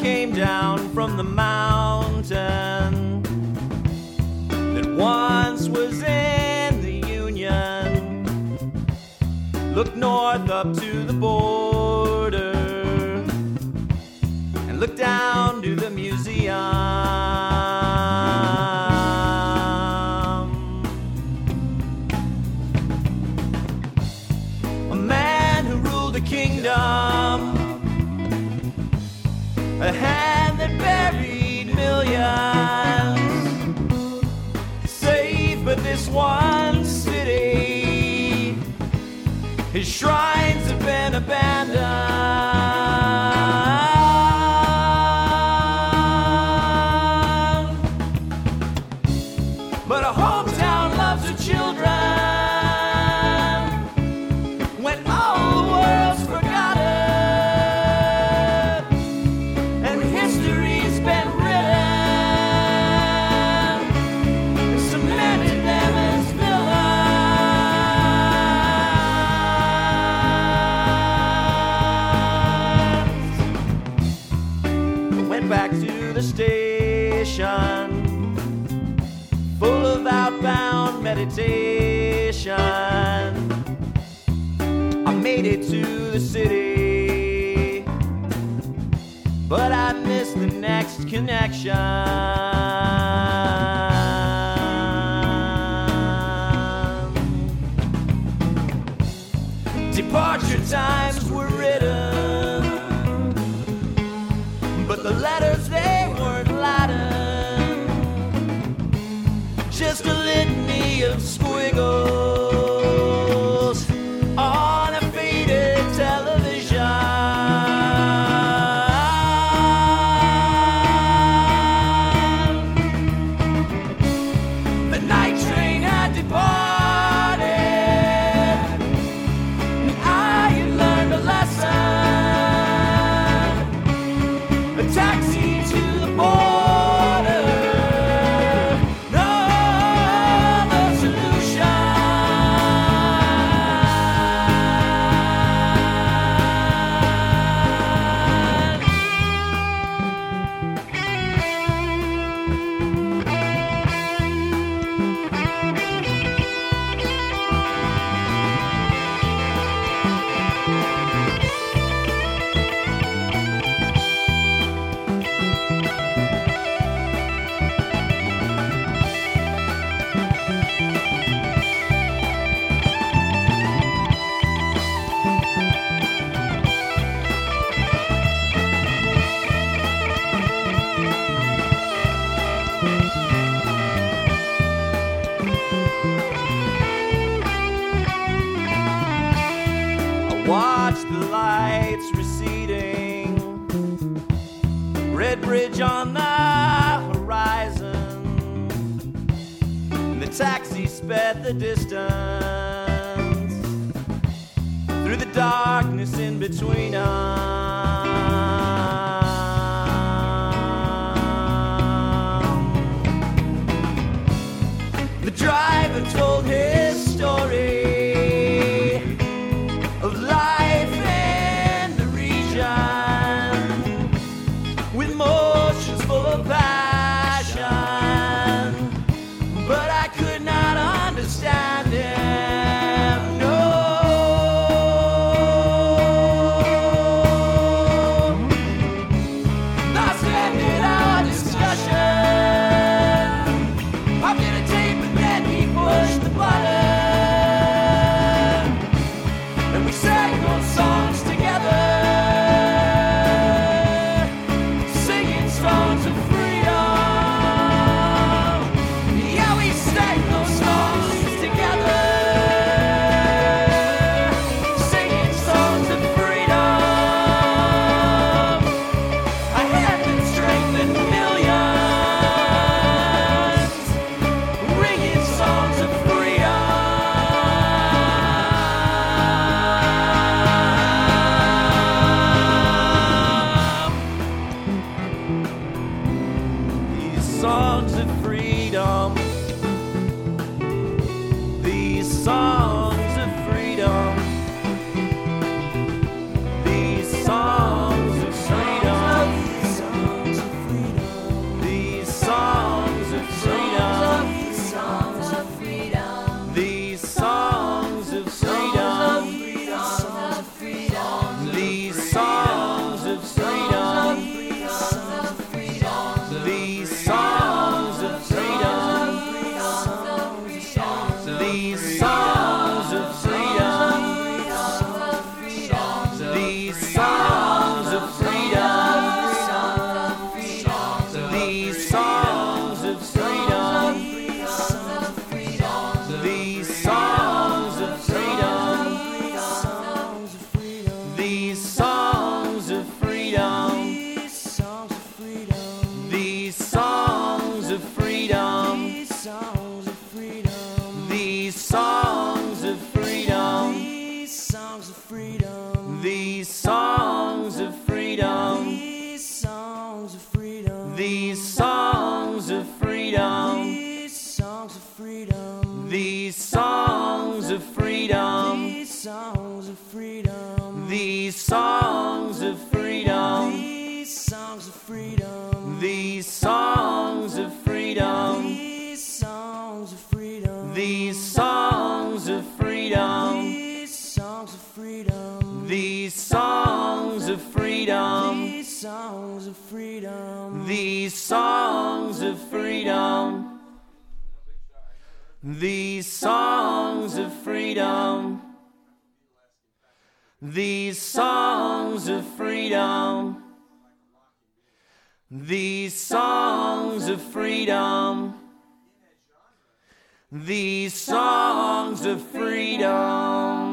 came down from the mountain that once was in the Union, looked north up to the border and looked down to the museum. A man who ruled a kingdom, a hand that buried millions, save but this one city, his shrines have been abandoned. But a hometown loves her children when all the world's forgotten. Back to the station, full of outbound meditation. I made it to the city, but I missed the next connection. Departure times were written, but the letters, they weren't Latin, just a litany of squiggles on a faded television. The night train had departed, and I had learned a lesson. Taxi to the border, no other solution. Watch the lights receding, red bridge on the horizon. The taxi sped the distance through the darkness in between us. The driver told his story of life in the region, with motions full of passion, but I could not understand him, no. Thus ended our discussion. I did a tape and then he pushed the button. We sang those songs together, singing songs of freedom. Yeah, we sang those songs together, singing songs of freedom. A hand that strengthened millions, ringing songs of freedom. Songs of freedom, these songs of freedom, these songs of freedom. These songs of freedom. These songs of freedom. These songs of freedom. These songs of freedom. These songs of freedom. These songs of freedom. These songs of freedom. These songs of freedom. These songs of freedom. These songs of freedom. These songs of freedom. These songs of freedom. These songs of freedom. These songs of freedom. These songs of freedom. These songs of freedom. These songs of freedom.